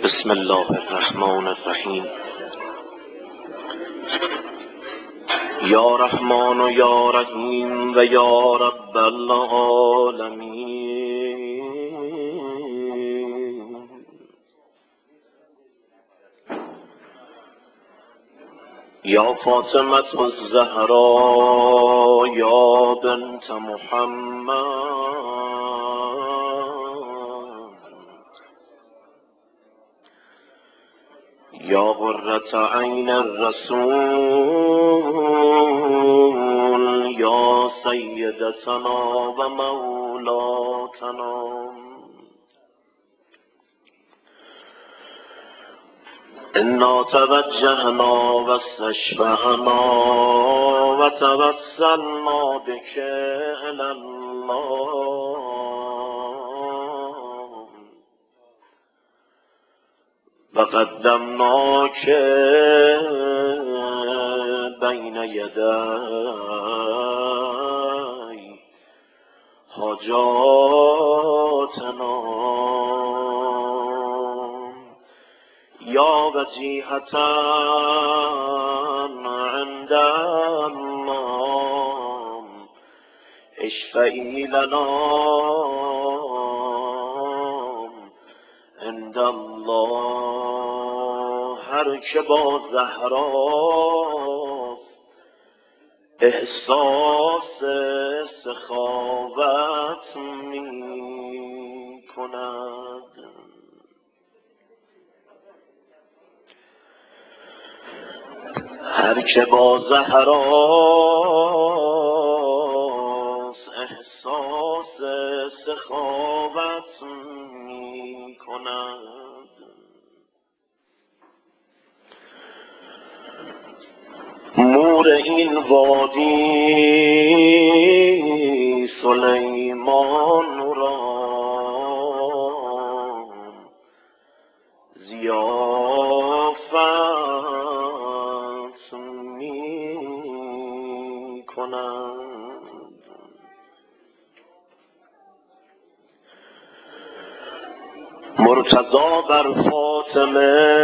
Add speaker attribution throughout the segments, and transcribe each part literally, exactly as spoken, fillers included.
Speaker 1: بسم الله الرحمن الرحیم. یا رحمان و یا رحیم و یا رب العالمین. یا فاطمة الزهرا یا بنت محمد، یا قرة عین الرسول، یا سیدتنا و مولاتنا. انا توجهنا و استشفعنا و توسلنا بک الی الله، و قدمناک بین یدی حاجاتنا. یا وجیهة عند الله اشفعی لنا عند الله. هر که با زهراست احساس سخاوت می کند، هر که با زهراست احساس سخاوت می کند. مور این وادی سلیمان را ضیافت می کند. مرتضی بر فاطمه،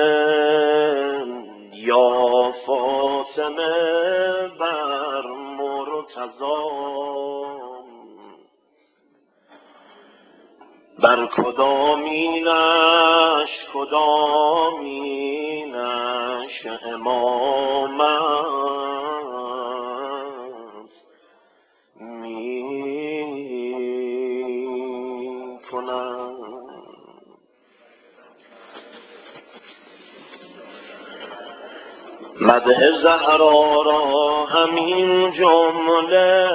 Speaker 1: یا فاطمه بر مرتضی، بر کدامینش کدامینش امامت می کند. مدح زهرا را همین جمله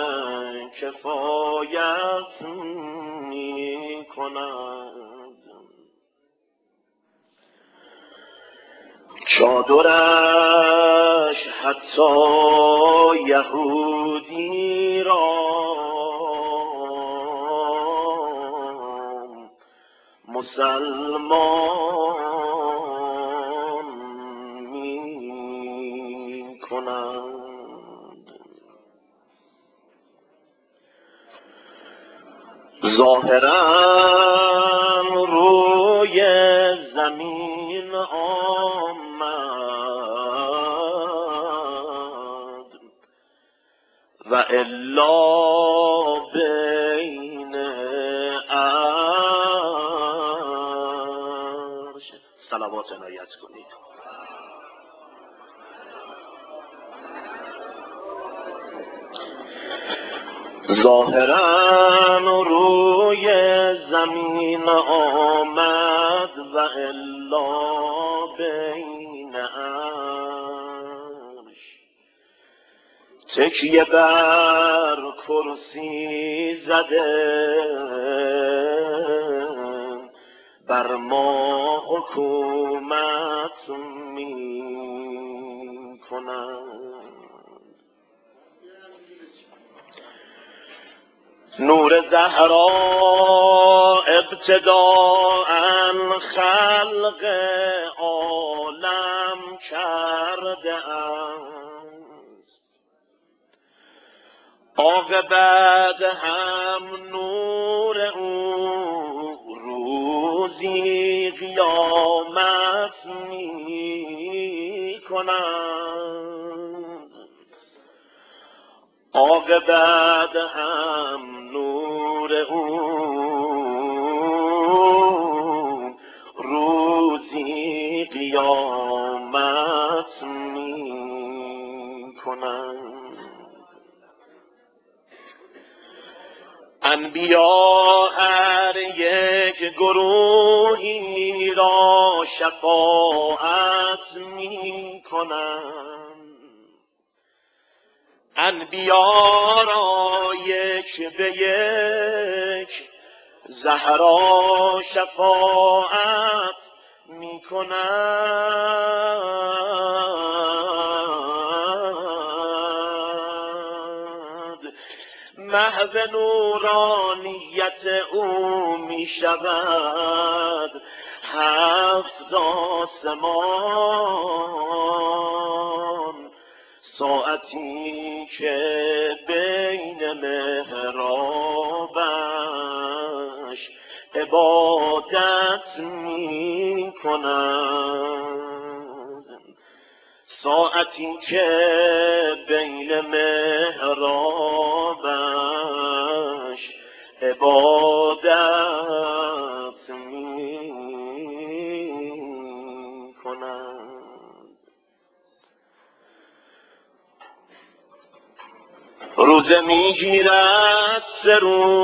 Speaker 1: کفایت می کند. چادرش حتی یهودی را مسلمان می کند. ظاهرا روی زمین آمد و الا بین عرش. صلوات عنایت کنید. ظاهرا روی زمین آمد و الا بین عرش. تکیه بر کرسی زده بر ما حکومت می کند. نور زهرا ابتداء خلق عالم کرده است، عاقبت هم نور او روزی قیامت کنند، عاقبت هم نور او روزی قیامت می کنند. انبیا هر یک گروهی را شفاعت می کنند، انبیا را یک به یک زهرا شفاعت می کند، محو نورانیت او می شود هفت آسمان، ساعتی که بین محرابش عبادت می کند، ساعتی که بین محرابش عبادت می کند. روزه میگیرد سه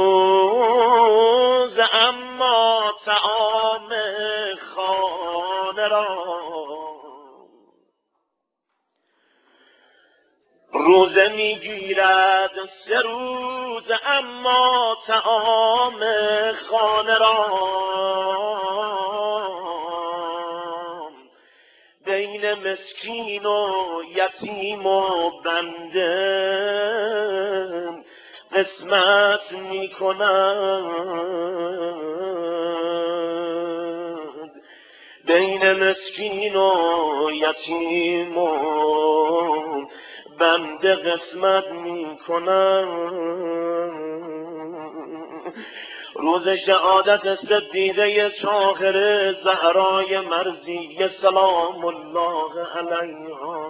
Speaker 1: روز اما طعام خانه را، روزه میگیرد سه روز اما طعام خانه را، بین مسکین و یتیم و بنده قسمت می کند، بین مسکین و یتیم و بنده قسمت می کند. روز شهادت صدیقه طاهره زهرای مرضیه سلام الله علیها،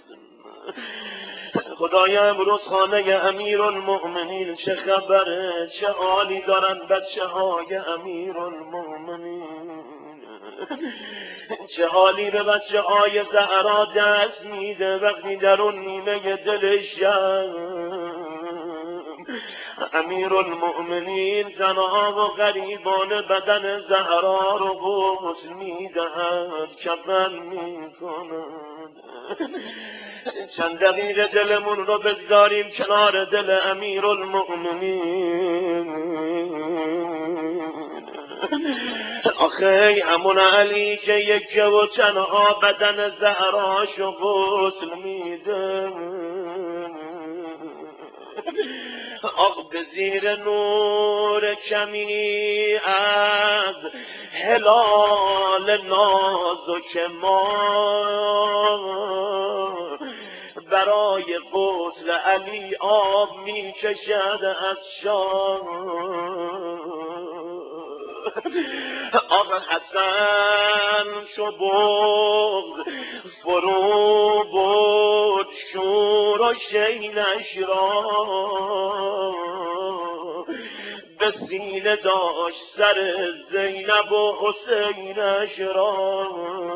Speaker 1: خدایا امروز خانه امیرالمؤمنین چه خبره، چه حالی دارن بچه های امیرالمؤمنین، چه حالی به بچه های زهرا دست میده وقتی در اون نیمه دل شب امیرالمؤمنین تنها و غریبان بدن زهرا رو غسل میدهد، کفن میکند. چند دقیقه دلمون رو بگذاریم کنار دل امیرالمؤمنین. آخه همون علی که یکه و تنها بدن زهراشو غسل میده، آخ به زیر نور کمی از هلال نازک ما برای غسل علی آب می کشد از شام. آقا حسن چو بغض فرو برد شور و شینش را، به سینه داشت سر زینب و حسینش را،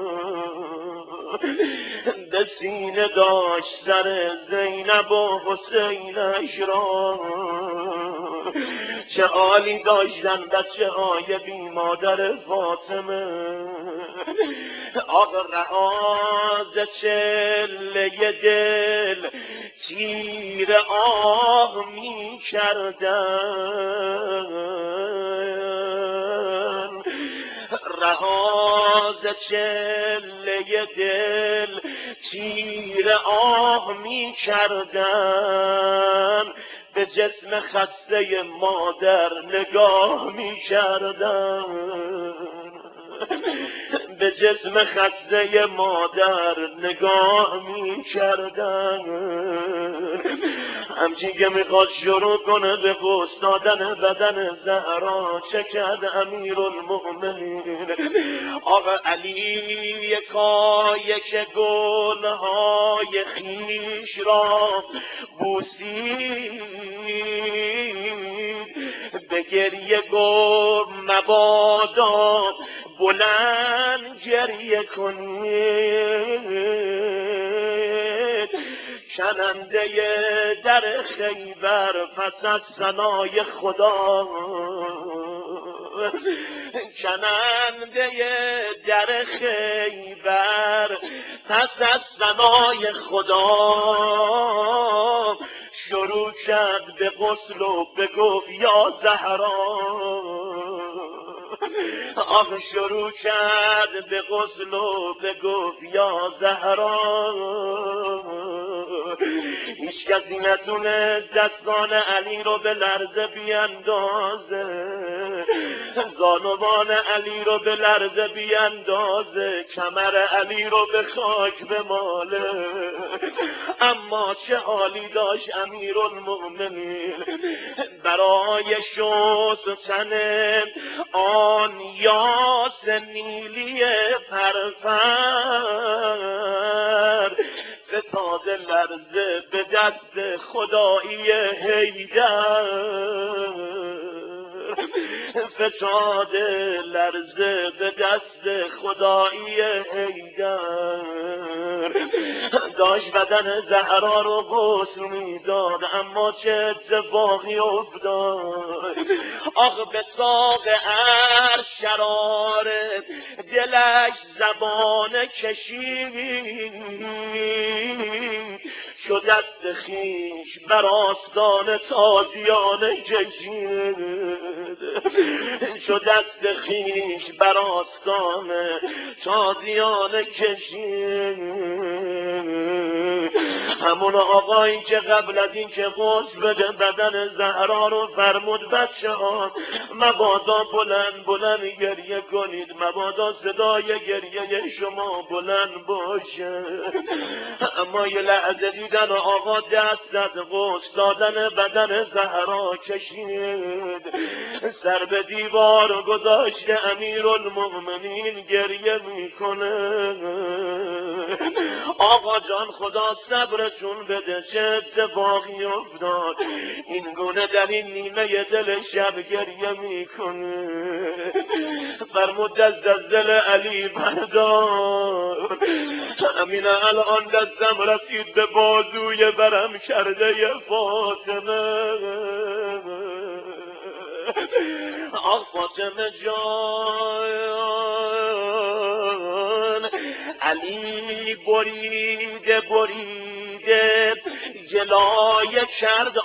Speaker 1: به سینه داشت سر زینب و حسینش را. چه حالی داشتن بچه های بی مادر فاطمه، آقا رهاز چله دل تیر آه می کردن، رهاز چله دل تیر آه می کردن، به جسم خسته مادر نگاه می کردن، به جسم خسته مادر نگاه می کردن، همچین که میخواد شروع کنه به بوس دادن بدن زهرا چه کرد امیرالمؤمنین؟ آقا علی یکایک که گلهای خیش را بوسید، به گریه گفت مبادا بلند گریه کنید. کننده در خیبر پس از ثنای خدا، کننده در خیبر پس از ثنای خدا، شروع کرد به غسل و بگفت یا زهرا. آخه شروع کرد به غسل و بگفت یا زهرا. هیچ کسی نتونه دستان علی رو به لرزه بیندازه، زانوان علی رو به لرزه بیندازه، کمر علی رو به خاک بماله. اما چه حالی داشت امیرالمؤمنین برای شستن آن یاس نیلی پرپر، فتاد لرزه به دست خدایی حیدر، فتاد لرزه به دست خدایی حیدر. داشت بدن زهرا رو غسل میداد، اما چه اتفاقی افتاد؟ آخ به ساق هر شراره دلش زبان کشید، شد دست خیش بر آستان تازیانه کشید، شد دست خیش بر آستان تازیانه کشید. همون آقایی که قبل از این که غسل بده بدن زهرا رو فرمود بچه ها مبادا بلند بلند گریه کنید، مبادا صدای گریه شما بلند باشه. اما یه لحظه دیدن آقا دست از غسل دادن بدن زهرا کشید، سر به دیوار گذاشته امیرالمؤمنین گریه میکنه. آقا جان خدا صبرتون بده، چه اتفاقی افتاد؟ این گونه در این نیمه دل شب گریه میکنه. فرمود دست از دل علی بردار. امینه الان دستم رسید به بازوی برم کرده فاطمه. آخ فاطمه جان، علی بریده بریده جلایه کرد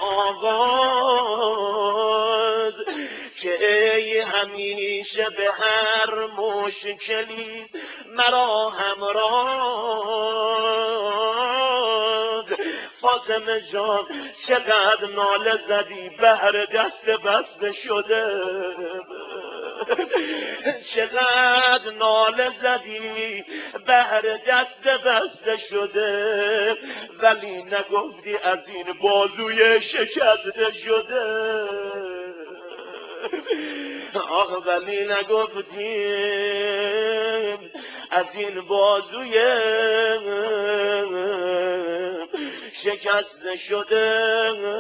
Speaker 1: آغاز، که ای همیشه به هر مشکلی مرا همراه. فاطمه جان چقدر ناله زدی بهر دست بسته شده، چقدر ناله زدی بهر دست بسته شده، ولی نگفتی از این بازوی شکسته شده. آخ ولی نگفتیم از این بازوی شکسته شده.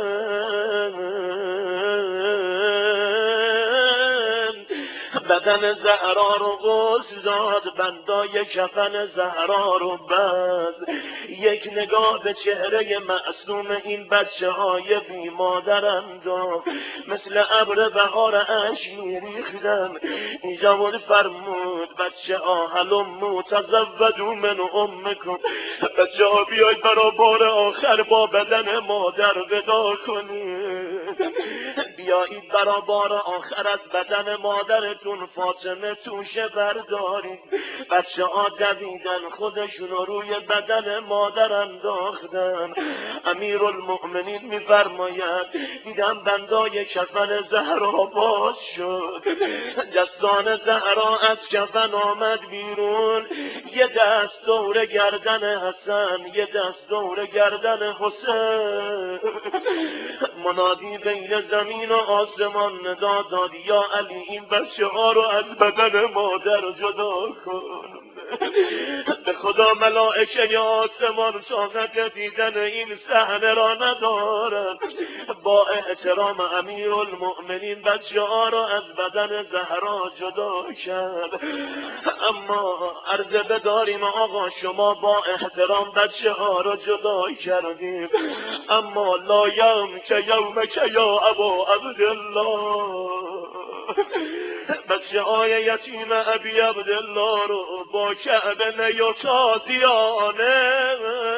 Speaker 1: بدن زهرا رو غسل داد، بندای کفن زهرا رو بست، یک نگاه به چهره معصوم این بچه های بی مادر انداخت، مثل ابر بهار اشک میریختن. اینجا بود فرمود بچه ها هلموا تزودوا من امکم، بچه ها بیاید برای بار آخر با بدن مادر ودا کنید، بیایید برا بار آخر از بدن مادرتون فاطمه توشه بردارید. بچه ها دویدن خودشون رو روی بدن مادر انداختن. امیر المؤمنین میفرماید دیدم بندای کفن زهرا باز شد، دستان زهرا از کفن آمد بیرون، یه دست دور گردن حسن، یه دست دور گردن حسین. منادی بین زمین و آسمان ندا داد یا علی این بچه ها رو از بدن مادر جدا کن. به خدا ملائکه آسمان طاقت دیدن این صحنه را ندارند. با احترام امیر المؤمنین بچه ها را از بدن زهرا جدا کرد. اما عرض بداریم آقا شما با احترام بچه ها را جدا کردیم، اما لا یوم که یوم که یا ابا عبدالله، بچه های یتیم ابی عبدالله رو با کعبه نیا تازیانه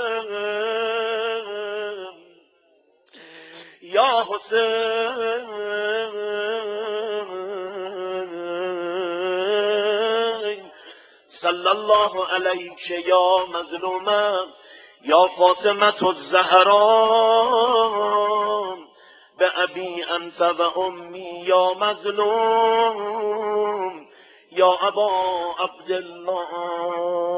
Speaker 1: یا حسین صلی الله علیک یا مظلومه یا فاطمه الزهرا به ابی انت و امی یا مظلوم یا ابا عبدالله.